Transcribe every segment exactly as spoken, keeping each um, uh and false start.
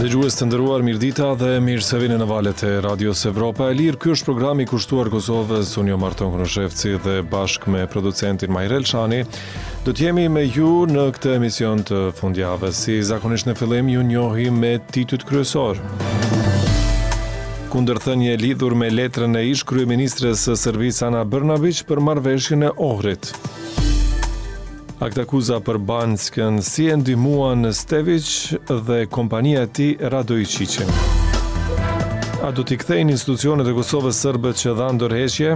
Dëgjues të nderuar, mirëdita dhe mirë se vini në valët e Radios Evropa e Lirë. Ky është programi i kushtuar Kosovës. Unë jam Marton Konoshevci dhe bashkë me producentin Majrel Shani do të jemi me ju në këtë emision të fundjavës. Si zakonisht në fillim ju njohim me titujt kryesor. Kundërthënie lidhur me letrën e ish kryeministres së Serbisë Ana Brnabić për marrëveshjen e Ohrit. Akt akuza për Banskën si e ndihmuan Stević dhe kompania e tij Radojčić. A do t'i kthejnë institucionet e Kosovës serbët që dhanë dorëheqje?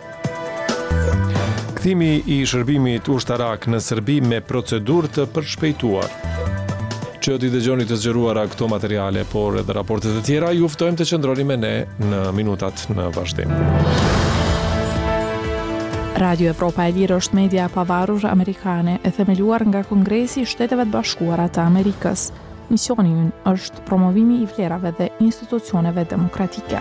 Kthimi i shërbimit ushtarak në Serbi me procedurë të përshpejtuar. Që t'i dëgjoni të zgjeruara këto materiale, por edhe raportet e tjera, ju ftojmë të qëndroni me ne në minutat në vazhdim. Radio Evropa e Lirë është media e pavarur amerikane e themeluar nga Kongresi i Shteteve të Bashkuara të Amerikës. Misioni i ynë është promovimi i vlerave dhe institucioneve demokratike.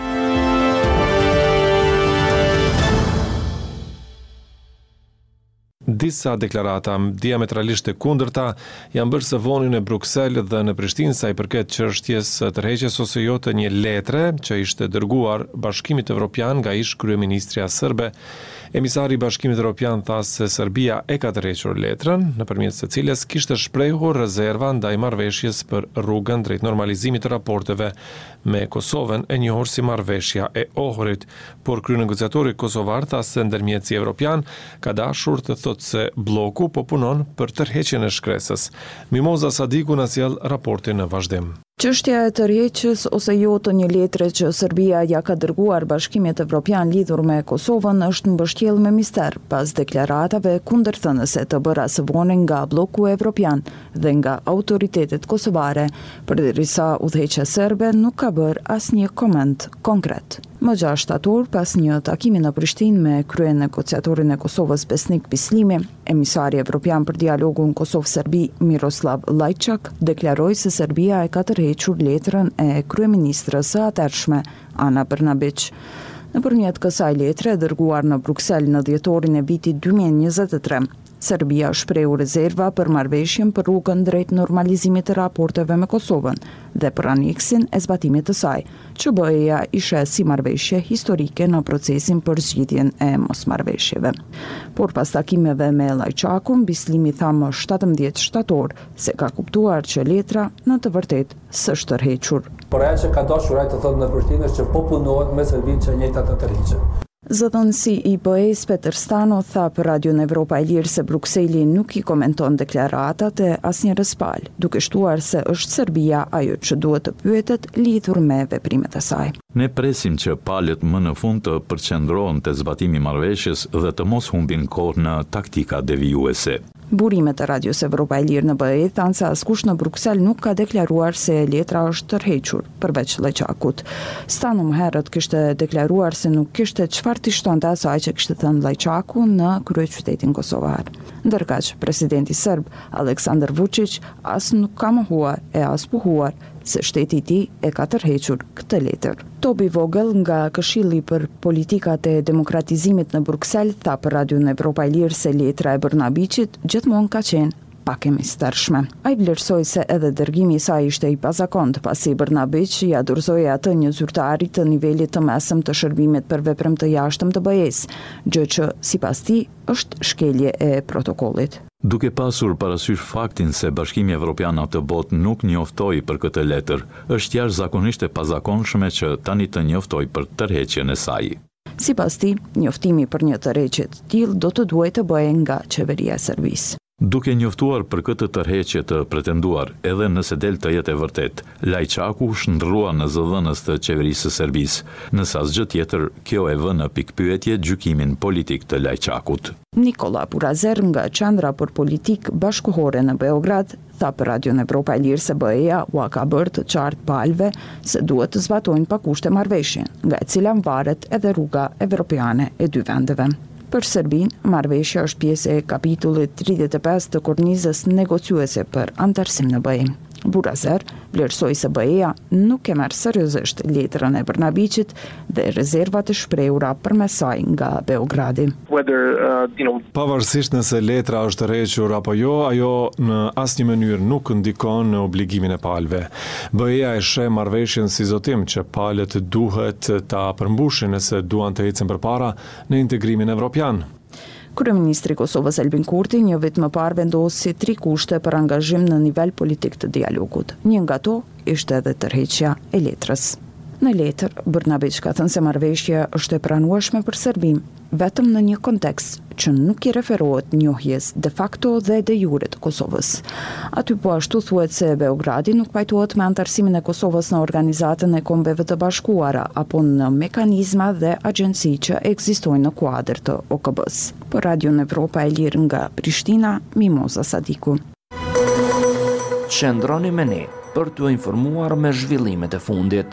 Disa deklarata diametralisht të kundërta janë bërë së voni në Bruksel dhe në Prishtinë sa i përket çështjes tërheqjes ose jo të një letre që ishte dërguar Bashkimit Evropian nga ish kryeministrja serbe. Emisari i Bashkimit Evropian tha se Serbia e ka tërhequr letrën, nëpërmjet së cilës kishte shprehur rezerva ndaj marrëveshjes për rrugën drejt normalizimit të raporteve me Kosovën, e njohur si marrëveshja e Ohrit, por kryenegociatori kosovar tha se ndërmjetësi evropian ka dashur të thotë se bloku po punon për tërheqjen e shkresës. Mimoza Sadiku na sjell raportin në vazhdim. Çështja e tërheqjes ose jo të një letre që Serbia ja ka dërguar Bashkimit Evropian lidhur me Kosovën është mbështjellë me mister pas deklaratave kundërthënëse të bëra së voni nga bloku evropian dhe nga autoritetet kosovare, përderisa udhëheqja serbe nuk ka bërë asnjë koment konkret. Më gjashtë shtator, pas një takimi në Prishtinë me kryenegociatorin e Kosovës Besnik Bislimi, emisari evropian për dialogun Kosovë-Serbi Miroslav Lajčak deklaroi se Serbia e ka tërhequr letrën e kryeministrës së atëhershme Ana Brnabić. Nëpërmjet kësaj letre e dërguar në Bruksel në dhjetorin e vitit dy mijë e njëzet e tre, Serbia shprehu rezerva për marrëveshjen për rrugën drejt normalizimit të raporteve me Kosovën dhe për aneksin e zbatimit të saj, që B E-ja ishte si marrëveshje historike në procesin për zgjidhjen e mosmarrëveshjeve. Por pas takimeve me Lajčakun, Bislimi tha më shtatëmbëdhjetë shtator se ka kuptuar që letra në të vërtetë s'është tërhequr. Por ajo që ka dashur ai të thotë në Prishtinë është që po punohet me Serbinë që njëjta të tërhiqet. Zëdhënësi i B E-s Peter Stano tha për Radion Evropa e Lirë se Brukseli nuk i komenton deklaratat e asnjërs palë, duke shtuar se është Serbia ajo që duhet të pyetet lidhur me veprimet e saj. Ne presim që palët më në fund të përqendrohen te zbatimi i marrëveshjes dhe të mos humbin kohë në taktika devijuese. Burimet e Radios Evropa e Lirë në B E thanë se askush në Bruksel nuk ka deklaruar se letra është tërhequr, përveç Lajčakut. Stano më herët kishte deklaruar se nuk kishte çfarë t'i shtonte asaj që kishte thënë Lajčaku në kryeqytetin kosovar. Ndërkaq, presidenti serb Aleksandar Vučić as nuk ka mohuar e as puhuar se shteti i tij e ka tërhequr këtë letër. Tobi Vogel nga Këshilli për Politikat e Demokratizimit në Bruksel tha për Radion Evropa e Lirë se letra e Brnabićit gjithmonë ka qenë pak e mistershme. Ai vlerësoi se edhe dërgimi i saj ishte i pazakont, pasi Brnabić ja dorëzoi atë një zyrtari të nivelit të mesëm të shërbimit për veprëm të jashtëm të B E-s, gjë që sipas tij është shkelje e protokollit. Duke pasur parasysh faktin se Bashkimi Evropian atë botë nuk njoftoi për këtë letër, është jashtëzakonisht e pazakonshme që tani të njoftoi për tërheqjen e saj. Sipas tij, njoftimi për një tërheqje të tillë do të duhet të bëhej nga qeveria e Serbisë. Duke njoftuar për këtë tërheqje të pretenduar, edhe nëse del të jetë e vërtet, Lajčaku shndrrua në zëdhënës të qeverisë së Serbisë, nëse asgjë tjetër, kjo e vë në pikpyetje gjykimin politik të Lajčakut. Nikola Burazer nga Qendra për Politikë Bashkëkohore në Beograd tha për Radion Evropa e Lirë se B E-ja u ka bërë të qartë palëve se duhet të zbatojnë pa kushte marrëveshjen, nga e cila varet edhe rruga evropiane e dy vendeve. Për Serbinë, marrëveshja është pjesë e kapitullit tridhjetë e pesë të kornizës negociuese për antarësim në B E. Burazer vlerësoi se B E-ja nuk e merr seriozisht letrën e Brnabiqit dhe rezervat e shprehura përmes saj nga Beogradi. Whether, uh, you know... Pavarësisht nëse letra është rrequr apo jo, ajo në asnjë mënyrë nuk ndikon në obligimin e palëve. B E-ja e sheh marrëveshjen si zotim që palët duhet ta përmbushin nëse duan të ecën përpara në integrimin evropian. Kryeministri i Kosovës Albin Kurti një vit më parë vendosi tri kushte për angazhim në nivel politik të dialogut. Një nga to ishte edhe tërheqja e letrës. Në letër, Brnabić ka thënë se marrëveshja është e pranueshme për Serbin, vetëm në një kontekst që nuk i referohet njohjes de facto dhe de jure të Kosovës. Aty po ashtu thuhet se Beogradi nuk pajtohet me antarësimin e Kosovës në Organizatën e Kombeve të Bashkuara apo në mekanizma dhe agjenci që ekzistojnë në kuadër të O K B-s. Për Radion Evropa e Lirë nga Prishtina, Mimoza Sadiku. Qëndroni me ne për t'u informuar me zhvillimet e fundit.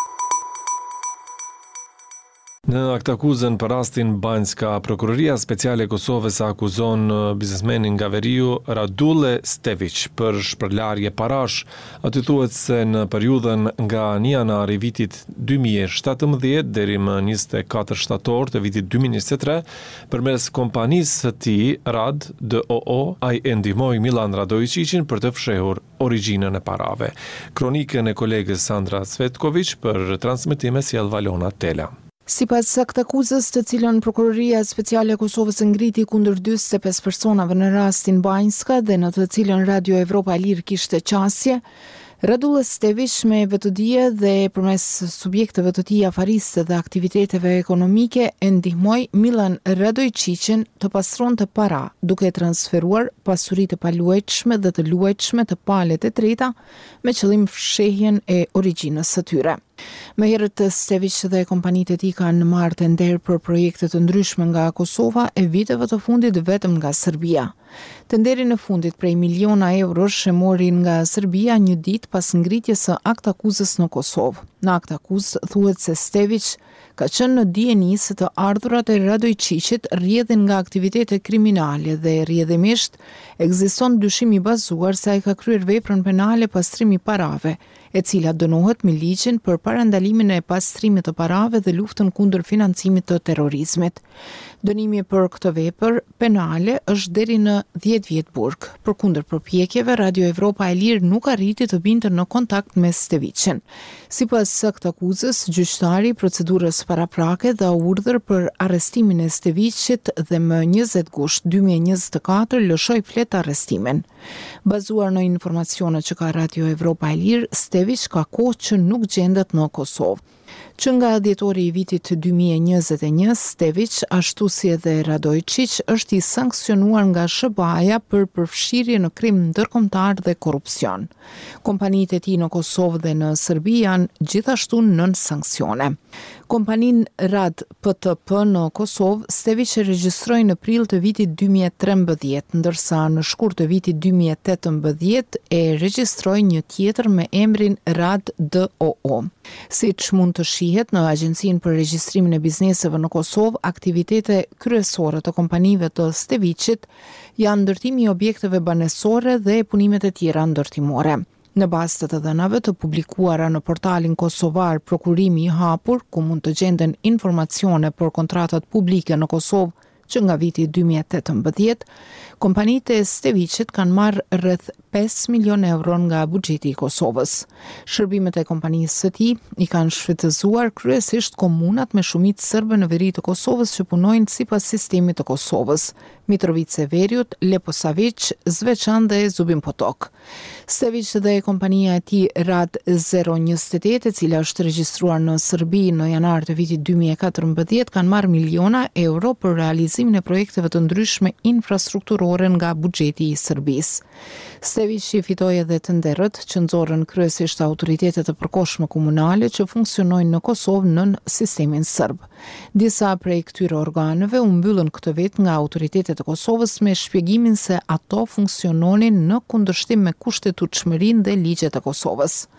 Në aktakuzën për rastin Banjska, Prokuroria Speciale e Kosovës akuzon biznesmenin nga Veriu Radule Stević për shpërlarje parash. Aty thuhet se në periudhën nga një janar i vitit dy mijë e shtatëmbëdhjetë deri më njëzet e katër shtator të vitit dy mijë e njëzet e tre, përmes kompanisë së tij Rad D O O, ai e ndihmoi Milan Radojčićin për të fshehur origjinën e parave. Kronikën e kolegës Sandra Cvetković për transmetim e sjell Valona Tela. Sipas aktakuzës të cilën Prokuroria Speciale e Kosovës ngriti kundër dyzet e pesë personave në rastin Banjska dhe në të cilën Radio Evropa e Lirë kishte qasje, Radule Stević me vetëdije dhe përmes subjekteve të tij afariste dhe aktiviteteve ekonomike e ndihmoi Milan Radojčićin të pastronte para, duke transferuar pasuri të paluajtshme dhe të luajtshme të palët e treta me qëllim fshehjen e origjinës së tyre. Më herët Stević dhe kompanitë e tij kanë marrë tender për projekte të ndryshme nga Kosova e viteve të fundit vetëm nga Serbia. Tenderin e fundit prej miliona eurosh e mori nga Serbia një ditë pas ngritjes së aktakuzës në Kosovë. Në aktakuzë thuhet se Stević ka qenë në dijeni se të ardhurat e Radojčićit rrjedhin nga aktivitete kriminale dhe rrjedhimisht ekziston dyshim i bazuar se ai ka kryer veprën penale pastrimi parave, e cila dënohet me ligjin për parandalimin e pastrimit të parave dhe luftën kundër financimit të terrorizmit. Dënimi për këtë vepër penale është deri në dhjetë vjet burg. Përkundër përpjekjeve, Radio Evropa e Lirë nuk arriti të binte në kontakt me Stevićin. Sipas këtij akuzës, gjyqtari i procedurës paraprake dha urdhër për arrestimin e Stevićit dhe më njëzet gusht dy mijë e njëzet e katër lëshoi flet arrestimin. Bazuar në informacionet që ka Radio Evropa e Lirë, Stević ka kohë që nuk gjendet në Kosovë. Që nga dhjetori i vitit dy mijë e njëzet e një, Stević, ashtu si edhe Radojčić, është i sankcionuar nga S B A-ja për përfshirje në krim ndërkombëtar dhe korrupsion. Kompanitë e tij në Kosovë dhe në Serbi janë gjithashtu nën sanksione. Kompaninë Rad P T P në Kosovë, Stević e regjistroi në prill të vitit dy mijë e trembëdhjetë, ndërsa në shkurt të vitit dy mijë e tetëmbëdhjetë e regjistroi një tjetër me emrin Rad D O O. Siç mund të shihet në Agjencinë për Regjistrimin e Bizneseve në Kosovë, aktivitete kryesore të kompanive të Stevićit janë ndërtimi i objekteve banesore dhe punimet e tjera ndërtimore. Në bazë të dhënave të publikuara në portalin kosovar Prokurimi i hapur, ku mund të gjenden informacione për kontratat publike në Kosovë që nga viti dy mijë e tetëmbëdhjetë, kompanitë e Stevićit kanë marrë rreth pesë milion euro nga buxheti i Kosovës. Shërbimet e kompanisë së tij i kanë shfrytëzuar kryesisht komunat me shumicë serbe në veri të Kosovës që punojnë sipas sistemit të Kosovës: Mitrovica e Veriut, Leposavić, Zvečan dhe Zubin Potok. Stević dhe kompania e tij Rad zero njëzet e tetë, e cila është regjistruar në Serbi në janar të vitit dy mijë e katërmbëdhjetë, kanë marrë miliona euro për realizimin e projekteve të ndryshme infrastrukturore nga buxheti i Serbisë. Stević i fitoi edhe tenderët që nxorën kryesisht autoritetet e përkohshme komunale që funksionojnë në Kosovë nën sistemin serb. Disa prej këtyre organeve u mbyllën këtë vit nga autoritetet e Kosovës me shpjegimin se ato funksiononin në kundërshtim me kushtetutshmërinë dhe ligjet e Kosovës.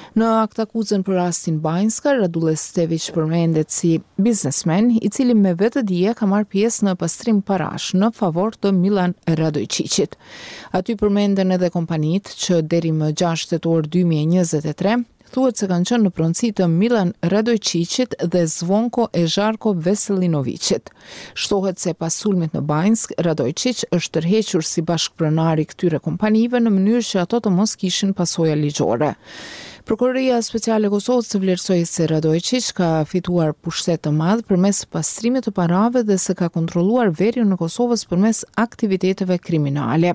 Në aktakuzën për rastin Banjska, Radule Stević përmendet si biznesmen i cili me vetë dije ka marrë pjesë në pastrim parash në favor të Milan Radojčićit. Aty përmenden edhe kompanitë që deri më gjashtë tetor dy mijë e njëzet e tre thuhet se kanë qenë në pronësi të Milan Radojčićit dhe Zvonko e Žarko Veselinovićit. Shtohet se pas sulmit në Banjsk, Radojčić është tërhequr si bashkëpronar i këtyre kompanive në mënyrë që ato të mos kishin pasoja ligjore. Prokuroria Speciale e Kosovës të vlerësoi se Radojčić ka fituar pushtet të madh përmes pastrimit të parave dhe se ka kontrolluar verjen në Kosovës përmes aktiviteteve kriminale.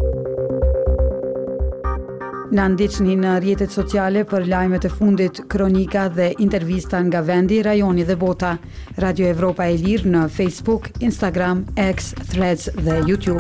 Na ndiqni në rrjetet sociale për lajmet e fundit, kronika dhe intervista nga vendi, rajoni dhe bota. Radio Evropa e Lirë në Facebook, Instagram, X, Threads dhe YouTube.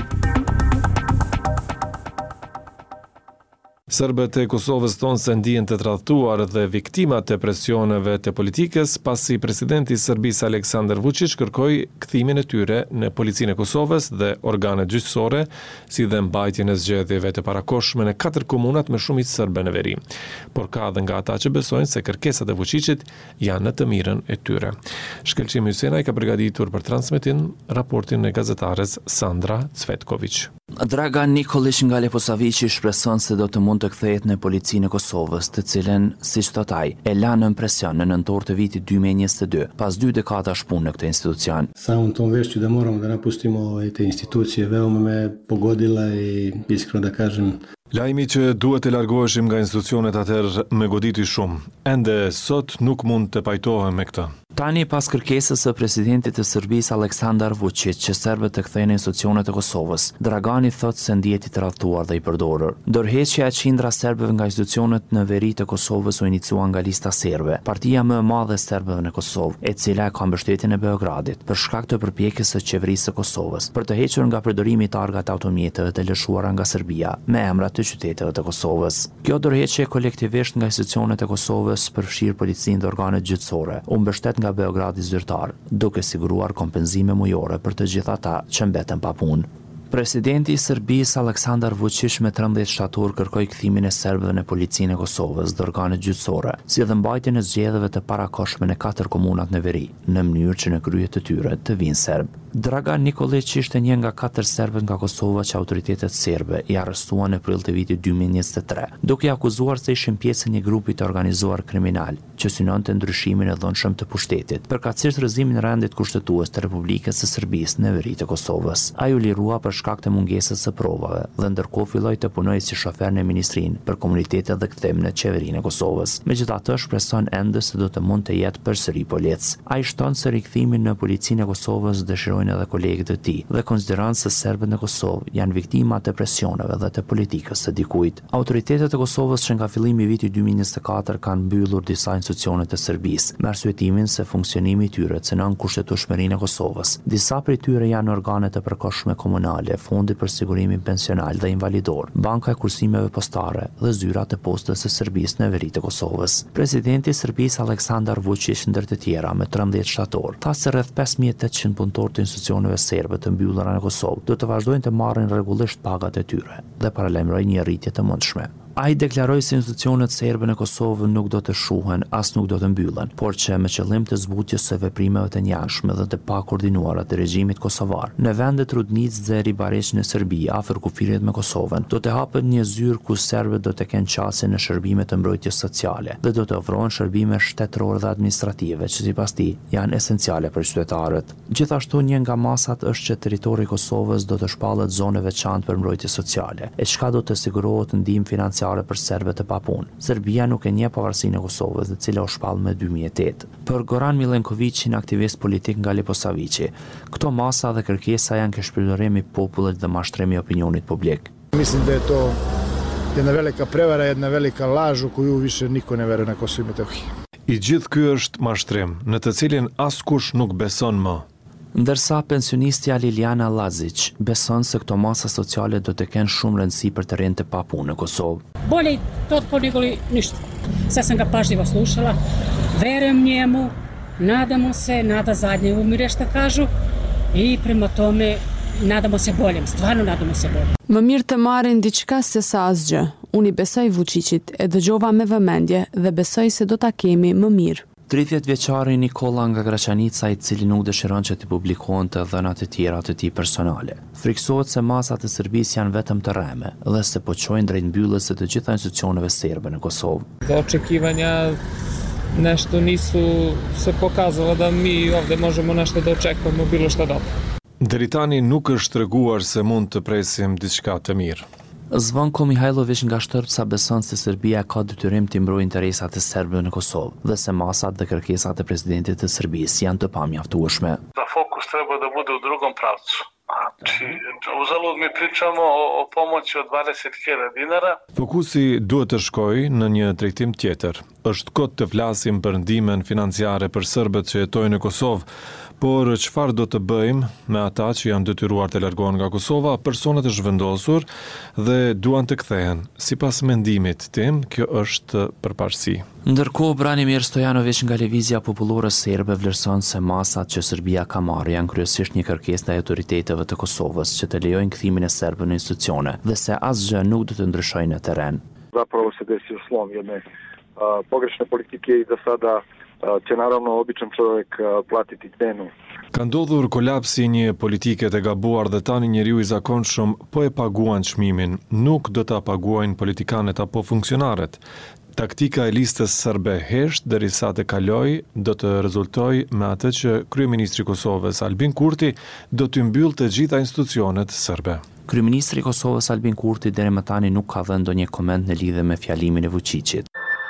Serbët e Kosovës thonë se ndihen të tradhtuar dhe viktimat e presioneve të politikës pasi presidenti i Serbisë Aleksandar Vučić kërkoi kthimin e tyre në policinë e Kosovës dhe organet gjyqësore, si dhe mbajtjen e zgjedhjeve të parakohshme në katër komunat me shumicë serbe në veri. Por ka edhe nga ata që besojnë se kërkesat e Vučićit janë në të mirën e tyre. Shkelqim Hysenaj ka përgatitur për transmetim raportin e gazetares Sandra Cvetković. Dragan Nikolić nga Leposavići shpreson se do të mund të kthehet në policinë e Kosovës, të cilën, siç thot ai, e la në presion në nëntor të vitit dy mijë e njëzet e dy, pas dy dekadash punë në këtë institucion. Samom tom vešću da moramo da napustimo te institucije veoma me pogodila i iskreno da kažem Lajmi që duhet të largoheshim nga institucionet atëherë më goditi shumë. Ende sot nuk mund të pajtohem me këtë. Tani pas kërkesës së presidentit të Serbisë Aleksandar Vučić që serbët të kthejnë institucionet e Kosovës, Dragani thot se ndihet i tradhtuar dhe i përdorur. Dorëheqja e qindra serbëve nga institucionet në veri të Kosovës u inicua nga lista serbe, partia më e madhe e serbëve në Kosovë, e cila ka mbështetjen e Beogradit për shkak të përpjekjes së qeverisë së Kosovës për të hequr nga përdorimi i targat automjeteve të lëshuara nga Serbia me emrat të qyteteve të Kosovës. Kjo dorëheqje kolektivisht nga institucionet e Kosovës përfshir policinë dhe organet gjyqësore u mbështet nga Beogradi zyrtar, duke siguruar kompenzime mujore për të gjithë ata që mbeten pa punë. Presidenti i Serbisë Aleksandar Vučić me trembëdhjetë shtator kërkoi kthimin e serbëve në policinë e Kosovës dhe organet gjyqësore, si dhe mbajtjen e zgjedhjeve të parakohshme në katër komunat në veri, në mënyrë që në krye të tyre të vinë serb. Dragan Nikolić ishte një nga katër serbët nga Kosova që autoritetet serbe i arrestuan në prill të vitit dy mijë e njëzet e tre, duke akuzuar se ishin pjesë e një grupi të organizuar kriminal që synonte ndryshimin e dhunshëm të pushtetit, përkatësisht rrëzimin e rendit kushtetues të Republikës së Serbisë në veri të Kosovës. Ai u lirua për shkak të mungesës së provave dhe ndërkohë filloi të punojë si shofer në ministrinë për komunitetet dhe kthim në qeverinë e Kosovës. Megjithatë, shpreson ende se do të mund të jetë përsëri polec. Ai shton se rikthimin në policinë e Kosovës dëshirojnë edhe kolegët e tij dhe konsideron se serbët në Kosovë janë viktima të presioneve dhe të politikës së dikujt. Autoritetet e Kosovës që nga fillimi i vitit dy mijë e njëzet e katër kanë mbyllur disa institucione të Serbisë me arsyetimin se funksionimi i tyre cënon kushtetueshmërinë e Kosovës. Disa prej tyre janë organet e përkohshme komunale, Fondi për sigurimin pensional dhe invalidor, Banka e kursimeve postare dhe zyrat e postës së Serbisë në veri të Kosovës. Presidenti i Serbisë Aleksandar Vučić ndër të tjera me trembëdhjetë shtator tha se rreth pesë mijë e tetëqind punëtorë të institucioneve serbe të mbyllura në Kosovë do të vazhdojnë të marrin rregullisht pagat e tyre dhe paralajmëroi një rritje të mundshme. Ai deklaroi se institucionet serbe në Kosovë nuk do të shuhen, as nuk do të mbyllen, por që me qëllim të zbutjes së veprimeve të njashme dhe të pakoordinuara të regjimit kosovar, në vendet Rudnic dhe Ribariç në Serbi, afër kufirit me Kosovën, do të hapet një zyrë ku serbët do të kenë qasje në shërbime të mbrojtjes sociale dhe do të ofrohen shërbime shtetërore dhe administrative që sipas tij janë esenciale për qytetarët. Gjithashtu një nga masat është që territori i Kosovës do të shpallet zonë veçantë për mbrojtje sociale, e çka do të sigurohet ndihmë financiare për serbët e papunë. Serbia nuk e njeh pavarësinë e Kosovës, e cila u shpall më dy mijë e tetë. Për Goran Milenkovićin, aktivist politik nga Leposavići, këto masa dhe kërkesa janë ke shpërdorim i popullit dhe mashtrimi i opinionit publik. Mislim da je to jedna velika prevara, jedna velika laž u koju više niko ne veruje na Kosovo i Metohiji. I gjithë ky është mashtrim, në të cilin askush nuk beson më. Ndërsa pensionistja Liliana Lazić beson se këto masa sociale do të kenë shumë rëndësi për të rinjtë pa punë në Kosovë. Bolje to nego li ništa. Sad sam ga pažljivo slušala, verujem njemu, nadamo se, nada zadnje umire što kažu i prema tome nadamo se boljem, stvarno nadamo se boljem. Më mirë të marrin diçka se sa asgjë. Unë i besoj Vučićit, e dëgjova me vëmendje dhe besoj se do ta kemi më mirë. tridhjetë vjeçari Nikola nga Graçanica, i cili nuk dëshiron që të publikohen të dhënat e tjera të tij personale. Friksohet se masat e Serbisë janë vetëm të rreme dhe se po çojnë drejt mbylljes së të gjitha institucioneve serbe në Kosovë. Dhe očekivanja nešto nisu se pokazala da mi ovde možemo nešto da očekujemo bilo šta dobro. Deri tani nuk është treguar se mund të presim diçka të mirë. Zvonko Mihajlović nga Shtërpca beson se Serbia ka detyrim të mbrojë interesat e serbëve në Kosovë dhe se masat dhe kërkesat e presidentit të Serbisë janë të pamjaftueshme. Da fokus treba da bude u drugom pravcu. Znači, uzalud mi pričamo o, o pomoći od dvadeset hiljada dinara. Fokusi duhet të shkojë në një drejtim tjetër. Është kohë të flasim për ndihmën financiare për serbët që jetojnë në Kosovë, por çfarë do të bëjmë me ata që janë detyruar të largohen nga Kosova, personat e zhvendosur dhe duan të kthehen? Sipas mendimit tim, kjo është përparësi. Ndërkohë, Branimir Stojanović nga Lëvizja Popullore Serbe vlerëson se masat që Serbia ka marrë janë kryesisht një kërkesë ndaj autoriteteve të Kosovës që të lejojnë kthimin e serbëve në institucione dhe se asgjë nuk do të ndryshojë në terren. Zapravo se desio slom jedne uh, pogrešne politike i da sada uh, će naravno običan čovjek uh, platiti cenu. Ka ndodhur kolapsi një politike të gabuar dhe tani njeriu i zakonshëm po e paguan çmimin, nuk do ta paguajnë politikanët apo funksionarët. Taktika e listës serbe hesht derisa të kaloj do të rezultoj me atë që kryeministri i Kosovës Albin Kurti do të mbyll të gjitha institucionet serbe. Kryeministri i Kosovës Albin Kurti deri më tani nuk ka dhënë ndonjë koment në lidhje me fjalimin e Vučićit.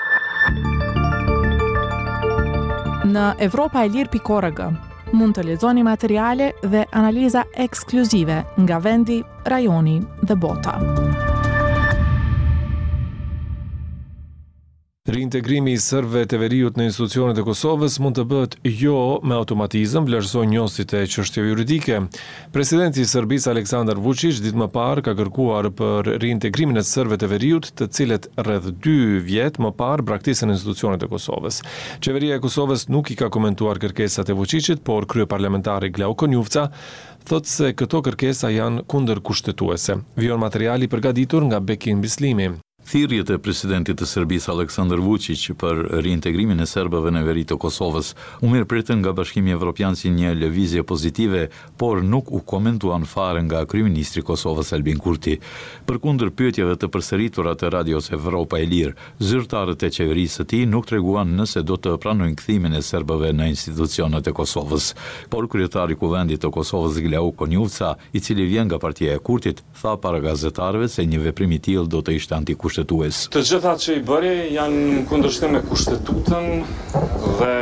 Në Evropa e Lirë pikë org mund të lexoni materiale dhe analiza ekskluzive nga vendi, rajoni dhe bota. Reintegrimi i serbëve të veriut në institucionet e Kosovës mund të bëhet jo me automatizëm, vlerësoi njësit e çështjeve juridike. Presidenti i Serbisë Aleksandar Vučić ditë më parë ka kërkuar për reintegrimin e serbëve të veriut, të cilët rreth dy vjet më parë braktisën institucionet e Kosovës. Qeveria e Kosovës nuk i ka komentuar kërkesat e Vučićit, por kryeparlamentari Glauko Njufca thotë se këto kërkesa janë kundër kushtetuese. Vijon materiali përgatitur nga Bekin Bislimi. Thirrjet e presidentit të Serbisë Aleksandar Vučić për reintegrimin e serbëve në veri të Kosovës u mirëpritën nga Bashkimi Evropian si një lëvizje pozitive, por nuk u komentuan fare nga kryeministri i Kosovës Albin Kurti. Përkundër pyetjeve të përsëritura të Radios Evropa e Lirë, zyrtarët e qeverisë së tij nuk treguan nëse do të pranojnë kthimin e serbëve në institucionet e Kosovës. Por kryetari i Kuvendit të Kosovës Glauko Njufca, i cili vjen nga partia e Kurtit, tha para gazetarëve se një veprim i tillë do të ishte antikushtetues. Të gjitha që i bëri janë kundërshtim me kushtetutën dhe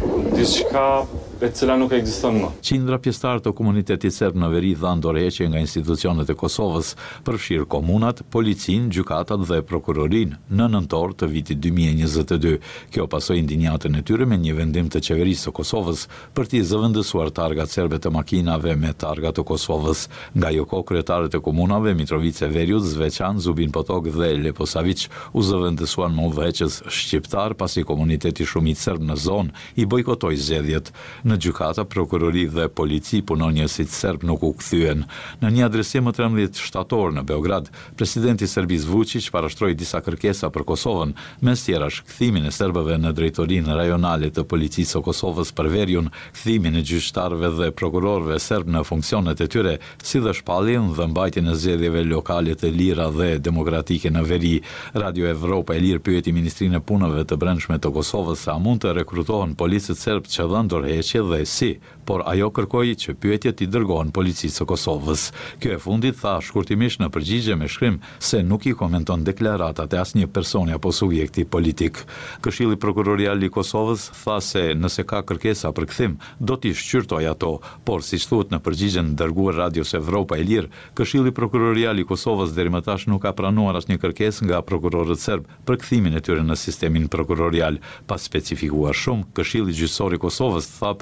diçka e cila nuk ekziston më. Qindra pjesëtar të komunitetit serb në veri dhanë dorëheqje nga institucionet e Kosovës, përfshirë komunat, policin, gjykatat dhe prokurorin në nëntor të vitit dy mijë e njëzet e dy. Kjo pasoi ndinjatën e tyre me një vendim të qeverisë së Kosovës për t'i zëvendësuar targat serbe të makinave me targa të Kosovës. Nga jo kohë kryetarët e komunave Mitrovice Veriut, Zveçan, Zubin Potok dhe Leposavić u zëvendësuan me udhëheqës shqiptar pasi komuniteti shumit serb në zonë i bojkotoi zgjedhjet. Në gjykata, prokurori dhe polici punonjësit serb nuk u kthyen. Në një adresim më trembëdhjetë shtator në Beograd, presidenti i Serbisë Vučić parashtroi disa kërkesa për Kosovën, mes tjerash kthimin e serbëve në drejtorinë rajonale të policisë së Kosovës për Veriun, kthimin e gjyqtarëve dhe prokurorëve serb në funksionet e tyre, si dhe shpalljen dhe mbajtjen e zgjedhjeve lokale të lira dhe demokratike në Veri. Radio Evropa e Lirë pyeti Ministrinë e Punëve të Brendshme të Kosovës se a mund të rekrutohen policët serb që dhënë dorëheqje dhe si, por ajo kërkoi që pyetjet i dërgohen policisë së Kosovës. Kjo e fundit tha shkurtimisht në përgjigje me shkrim se nuk i komenton deklaratat e asnjë personi apo subjekti politik. Këshilli prokurorial i Kosovës tha se nëse ka kërkesa për kthim, do t'i shqyrtojë ato, por siç thuhet në përgjigjen dërguar Radios Evropa e Lirë, Këshilli prokurorial i Kosovës deri më tash nuk ka pranuar asnjë kërkesë nga prokurorët serb për kthimin e tyre në sistemin prokurorial. Pas specifikuar shumë, Këshilli gjyqësor i Kosovës tha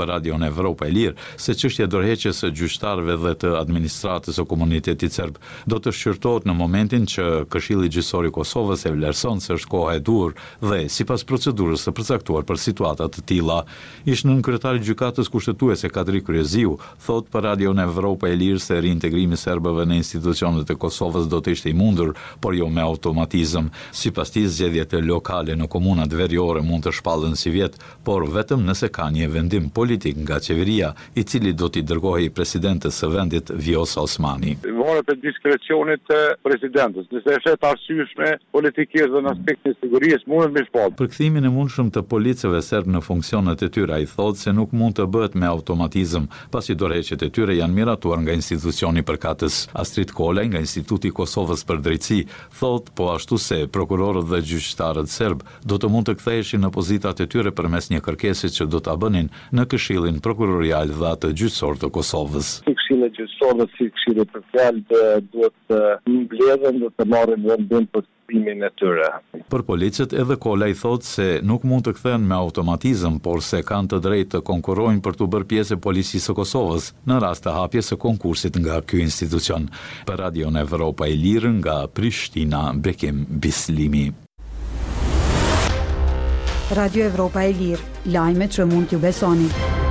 për Radion Evropa e Lirë se çështja e dorëheqjes së gjyqtarëve dhe të administratës së komunitetit serb do të shqyrtohet në momentin që Këshilli Gjyqësor i Kosovës e vlerëson se është koha e duhur dhe sipas procedurës së përcaktuar për situata të tilla. Ish nën kryetari i gjykatës kushtetuese Kadri Kryeziu thot për Radion Evropa e Lirë se reintegrimi i serbëve në institucionet e Kosovës do të ishte i mundur, por jo me automatizëm. Sipas tij zgjedhjet lokale në komunat veriore mund të shpallen si vjet, por vetëm nëse ka një vendim politik nga qeveria, i cili do t'i dërgohej presidentes së vendit Vjosa Osmani. Varet e diskrecionit të presidentës. Nëse është të arsyeshme politikisht dhe në aspektin e sigurisë, mund të shpall. Përkthimin e mundshëm të policëve serb në funksionet e tyre ai thotë se nuk mund të bëhet me automatizëm, pasi dorëheqjet e tyre janë miratuar nga institucioni përkatës. Astrid Kolaj nga Instituti i Kosovës për Drejtësi thotë po ashtu se prokurorët dhe gjyqtarët serb do të mund të ktheheshin në pozitat e tyre përmes një kërkese që do ta bënin në Këshillin Prokurorial dhe atë gjyqësor të Kosovës. Këshilli gjyqësor dhe si Këshilli Prokurorial duhet të mbledhen dhe të marrin vendim për e tyre. Për policët edhe Kola i thotë se nuk mund të kthehen me automatizëm, por se kanë të drejtë të konkurrojnë për të bërë pjesë e policisë së Kosovës në rast të hapjes së konkursit nga ky institucion. Për Radion Evropa e Lirë nga Prishtina, Bekim Bislimi. Radio Evropa e Lirë, lajmet që mund t'ju besoni.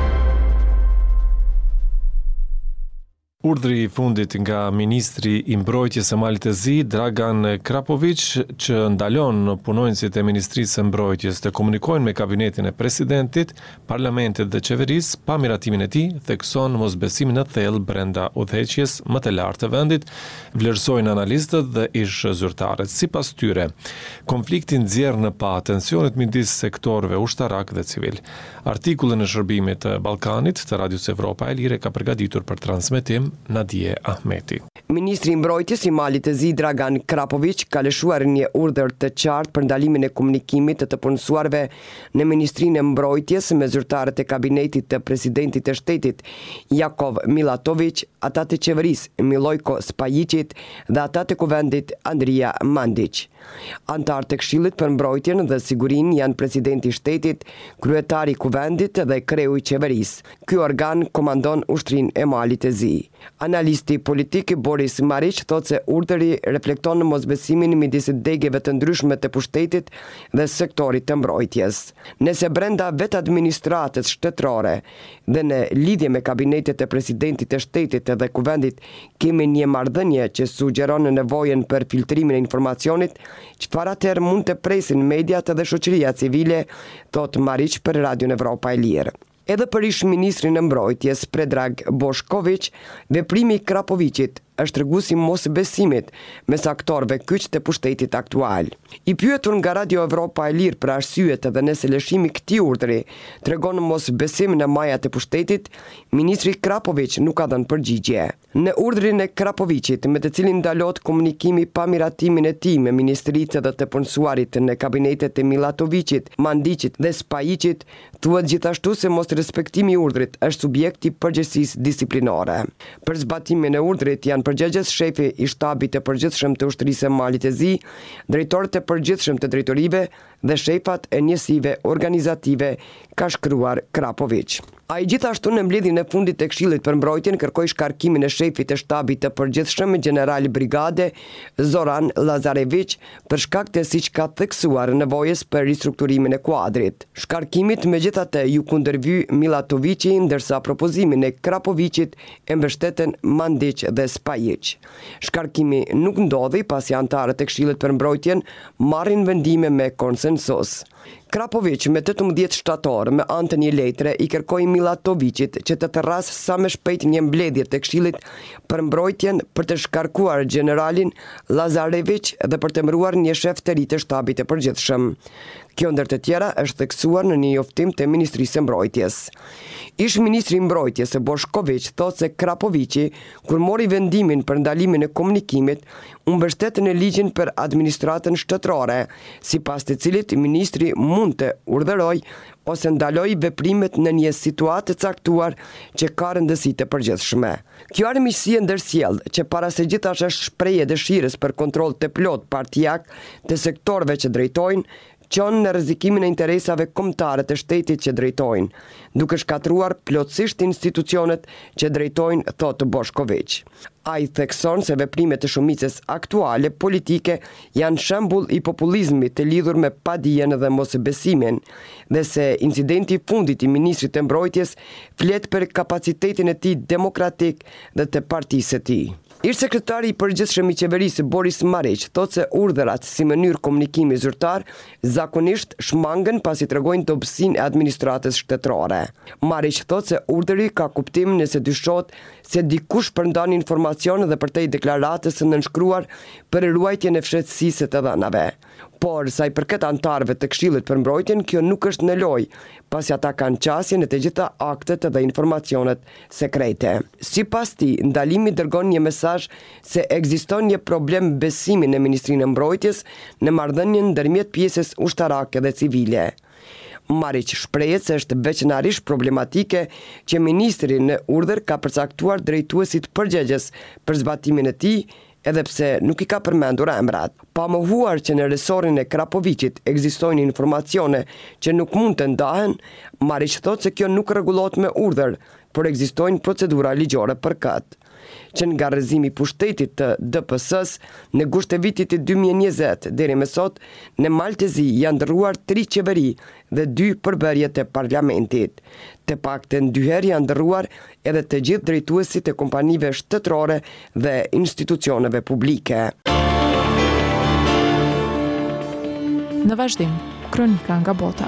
Urdhri i fundit nga ministri i mbrojtjes së Malit të Zi, Dragan Krapovic, që ndalon punonjësit e Ministrisë së Mbrojtjes të komunikojnë me kabinetin e presidentit, parlamentit dhe qeverisë pa miratimin e tij, thekson mosbesimin e thellë brenda udhëheqjes më të lartë të vendit, vlerësojnë analistët dhe ish zyrtarët. Sipas tyre, konflikti nxjerr në pa tensionet midis sektorëve ushtarak dhe civil. Artikullin e shërbimit të Ballkanit të Radios Evropa e Lirë ka përgatitur për transmetim Nadje Ahmeti. Ministri i mbrojtjes i Malit të Zi, Dragan Krapovic, ka lëshuar një urdhër të qartë për ndalimin e komunikimit të të punësuarve në Ministrinë e Mbrojtjes me zyrtarët e kabinetit të presidentit të shtetit Jakov Milatovic, ata të qeverisë Milojko Spajicit dhe ata të kuvendit Andrija Mandic. Antar të Këshillit për Mbrojtjen dhe Sigurinë janë presidenti i shtetit, kryetari i kuvendit dhe kreu i qeverisë. Ky organ komandon ushtrinë e Malit të Zi. Analisti politik Boris Maric thotë se urdhëri reflekton në mosbesimin midis degeve të ndryshme të pushtetit dhe sektorit të mbrojtjes. Nëse brenda vetë administratës shtetërore dhe në lidhje me kabinetet e presidentit të shtetit dhe kuvendit kemi një marrëdhënie që sugjeron nevojën për filtrimin e informacionit, çfarë atëherë mund të presin mediat dhe shoqëria civile, thotë Maric për Radion Evropa e Lirë. Edhe për ish ministrin e mbrojtjes Predrag Boshkovic, veprimi i Krapovicit është treguesi mos besimit mes aktorëve kyç të pushtetit aktual. I pyetur nga Radio Evropa e Lirë për arsyet dhe nëse lëshimi i këtij urdhri tregon mos besim në majat e pushtetit, ministri Krapovic nuk ka dhënë përgjigje. Në urdhrin e Krapovicit, me të cilin ndalohet komunikimi pa miratimin e tij me ministritë dhe të punësuarit në kabinetet e Milatovicit, Mandicit dhe Spajicit, thuhet gjithashtu se mos respektimi i urdhrit është subjekt i përgjegjësisë disiplinore. Për zbatimin e urdhrit janë përgjegjës shefi i shtabit të përgjithshëm të ushtrisë së Malit të Zi, drejtorët e përgjithshëm të drejtorive dhe shefat e njësive organizative, ka shkruar Krapovic. Ai gjithashtu në mbledhjen e fundit të Këshillit për Mbrojtjen kërkoi shkarkimin e shefit të shtabit të përgjithshëm general brigade Zoran Lazarevic për shkak të siç ka theksuar nevojës për ristrukturimin e kuadrit. Shkarkimit megjithatë ju kundërvy Milatovici, ndërsa propozimin e Krapovicit e mbështeten Mandic dhe Spajic. Shkarkimi nuk ndodhi pasi antarët e Këshillit për Mbrojtjen marrin vendime me konsensus. Krapovic me tetëmbëdhjetë shtator me anë të një letre i kërkoi Milatovicit që të tërras sa më shpejt një mbledhje të Këshillit për Mbrojtjen për të shkarkuar generalin Lazarevic dhe për të emëruar një shef të ri të shtabit të përgjithshëm. Kjo ndër të tjera është theksuar në një njoftim të Ministrisë së Mbrojtjes. Ish ministri i Mbrojtjes Boshkovic thotë se Krapovici, kur mori vendimin për ndalimin e komunikimit, u mbështet në ligjin për administratën shtetërore, sipas të cilit ministri mund të urdhërojë ose ndaloj veprimet në një situatë të caktuar që ka rëndësi të përgjithshme. Kjo armiqësi e ndërsjell që para se gjithash është shprehje dëshirës për kontroll të plot partijak të sektorëve që drejtojnë, qonë në rrezikimin e interesave kombëtare të shtetit që drejtojnë, duke shkatruar plotësisht institucionet që drejtojnë, thotë Boshković. Ai thekson se veprimet e shumicës aktuale politike janë shembull i populizmit të lidhur me padijen dhe mosbesimin, dhe se incidenti i fundit i ministrit të mbrojtjes flet për kapacitetin e tij demokratik dhe të partisë së tij. Ish sekretari i përgjithshëm i qeverisë Boris Marić thotë se urdhërat si mënyrë komunikimi zyrtar zakonisht shmangen pasi tregojnë dobësinë e administratës shtetërore. Marić thotë se urdhri ka kuptim nëse dyshohet se dikush përndan informacione dhe përtej deklaratës së nënshkruar për ruajtjen e fshehtësisë të dhënave. Por sa i përket antarëve të Këshillit për Mbrojtjen, kjo nuk është në lojë, pasi ata kanë qasje në të gjitha aktet dhe informacionet sekrete. Sipas tij, ndalimi dërgon një mesazh se ekziston një problem besimi në Ministrinë e Mbrojtjes në marrëdhënien ndërmjet pjesës ushtarake dhe civile. Marić shprehet se është veçanërisht problematike që ministri në urdhër ka përcaktuar drejtuesit përgjegjës për zbatimin e tij, edhe pse nuk i ka përmendur emrat. Pa mohuar që në resorin e Krapovićit ekzistojnë informacione që nuk mund të ndahen, Marić thotë se kjo nuk rregullohet me urdhër, por ekzistojnë procedura ligjore për këtë. Që nga rrëzimi i pushtetit të D P S-s në gusht të vitit të dy mijë e njëzet deri më sot, në Maltezi janë ndërruar tri qeveri dhe dy përbërje të parlamentit. Të paktën dy herë janë ndërruar edhe të gjithë drejtuesit e kompanive shtetërore dhe institucioneve publike. Në vazhdim, kronika nga bota.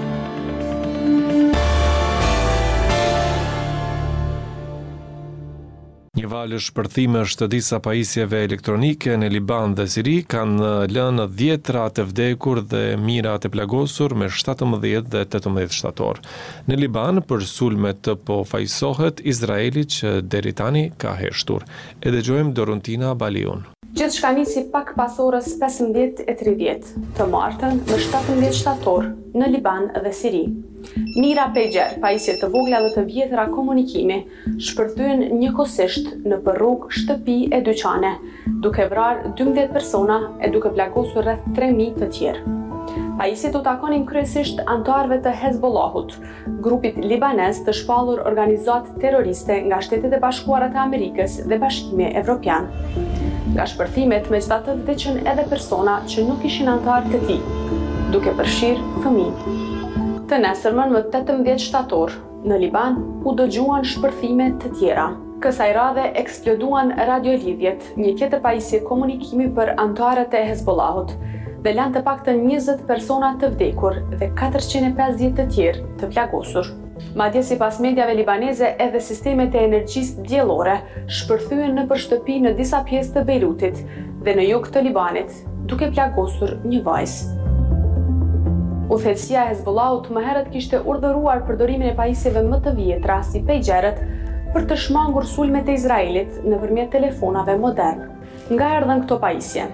Një valë shpërthimesh të disa pajisjeve elektronike në Liban dhe Siri kanë lënë dhjetra të vdekur dhe mijëra të plagosur me shtatëmbëdhjetë dhe tetëmbëdhjetë shtator. Në Liban, për sulmet po fajsohet Izraeli që deri tani ka heshtur. E dëgjojmë Dorontina Baliun. Gjithçka nisi pak pas orës pesëmbëdhjetë e tridhjetë të martën me shtatëmbëdhjetë shtator në Liban dhe Siri. Mira pager, pajisje të vogla dhe të vjetra komunikimi, shpërthyen njëkohësisht në për rrugë, shtëpi e dyqane, duke vrarë dymbëdhjetë persona e duke plagosur rreth tre mijë të tjerë. Pajisjet u takonin kryesisht antarëve të Hezbollahut, grupit libanez të shpallur organizat terroriste nga Shtetet e Bashkuara të Amerikës dhe Bashkimi Evropian. Nga shpërthimet megjithatë vdiqën edhe persona që nuk ishin antarë të tij, duke përfshirë fëmijë. Të nesërmën më tetëmbëdhjetë shtator, në Liban u dëgjuan shpërthime të tjera. Kësaj radhe eksploduan radiolidhjet, një tjetër pajisje komunikimi për antarët e Hezbollahut, dhe lanë të paktën njëzet persona të vdekur dhe katërqind e pesëdhjetë të tjerë të plagosur. Madje sipas mediave libaneze edhe sistemet e energjisë diellore shpërthyen nëpër shtëpi në disa pjesë të Beirutit dhe në jug të Libanit, duke plagosur një vajzë. Udhëheqësia e Hezbollahut më herët kishte urdhëruar përdorimin e pajisjeve më të vjetra si pejgjerët për të shmangur sulmet e Izraelit nëpërmjet telefonave modern. Nga erdhën këto pajisje?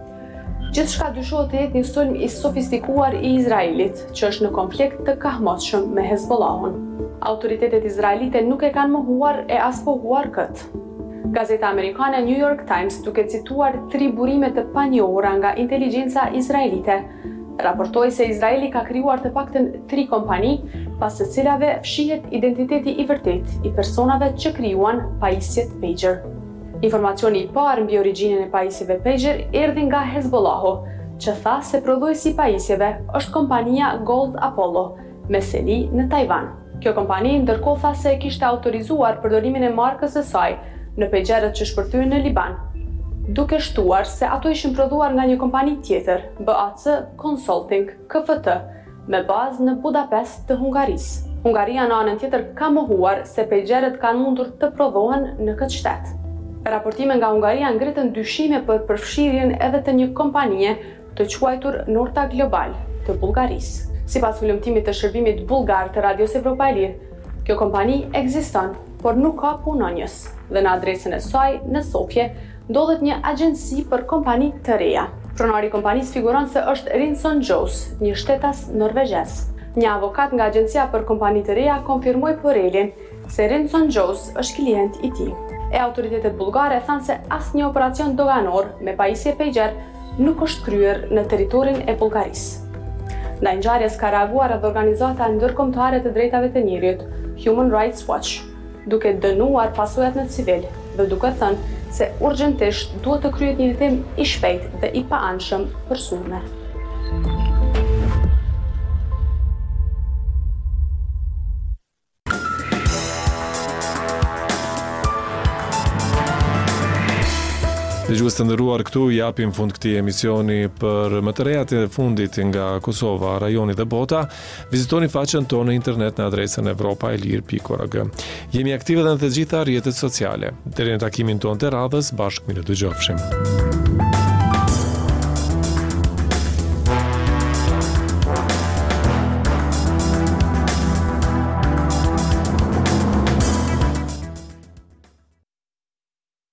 Gjithçka dyshohet të jetë një sulm i sofistikuar i Izraelit, që është në konflikt të kahmotshëm me Hezbollahun. Autoritetet izraelite nuk e kanë mohuar e as pohuar këtë. Gazeta amerikane New York Times, duke cituar tri burime të panjohura nga inteligjenca izraelite, raportoi se Izraeli ka krijuar të paktën tri kompani, pas të cilave fshihet identiteti i vërtet i personave që krijuan pajisjet pager. Informacioni i parë mbi origjinën e pajisjeve pager erdhi nga Hezbollahu, që tha se prodhuesi i pajisjeve është kompania Gold Apollo, me seli në Tajvan. Kjo kompani ndërkohë tha se kishte autorizuar përdorimin e markës së saj në pejgjerët që shpërthyen në Liban, duke shtuar se ato ishin prodhuar nga një kompani tjetër, B A C Consulting K F T, me bazë në Budapest të Hungarisë. Hungaria në anën tjetër ka mohuar se pejgjerët kanë mundur të prodhohen në këtë shtet. Raportime nga Hungaria ngritën dyshime për përfshirjen edhe të një kompanie të quajtur Norta Global të Bullgarisë. Sipas volumtimit të shërbimit bullgar të Radios Evropa e Lirë, kjo kompani ekziston, por nuk ka punonjës, dhe në adresën e saj në Sofje ndodhet një agjenci për kompani të reja. Pronari i kompanisë figuron se është Rinson Gjos, një shtetas norvegjez. Një avokat nga agjencia për kompani të reja konfirmoi Porelin se Rinson Gjos është klient i tij. E autoritetet bullgare thanë se asnjë operacion doganor me pajisje pejgjer nuk është kryer në territorin e Bullgarisë. Ndaj ngjarjes ka reaguar edhe organizata ndërkombëtare të drejtave të njerit, Human Rights Watch, duke dënuar pasojat në civil dhe duke thënë se urgjentisht duhet të kryhet një hetim i shpejtë dhe i paanshëm për sulme. Dëgjues të nderuar, këtu japim fund këtij emisioni për më të rejat e fundit nga Kosova, rajoni dhe bota. Vizitoni faqen tonë në internet në adresën evropa e lir pikë org. Jemi aktive edhe në të gjitha rrjetet sociale. Deri në takimin tonë të radhës, bashkë mirë dëgjofshim.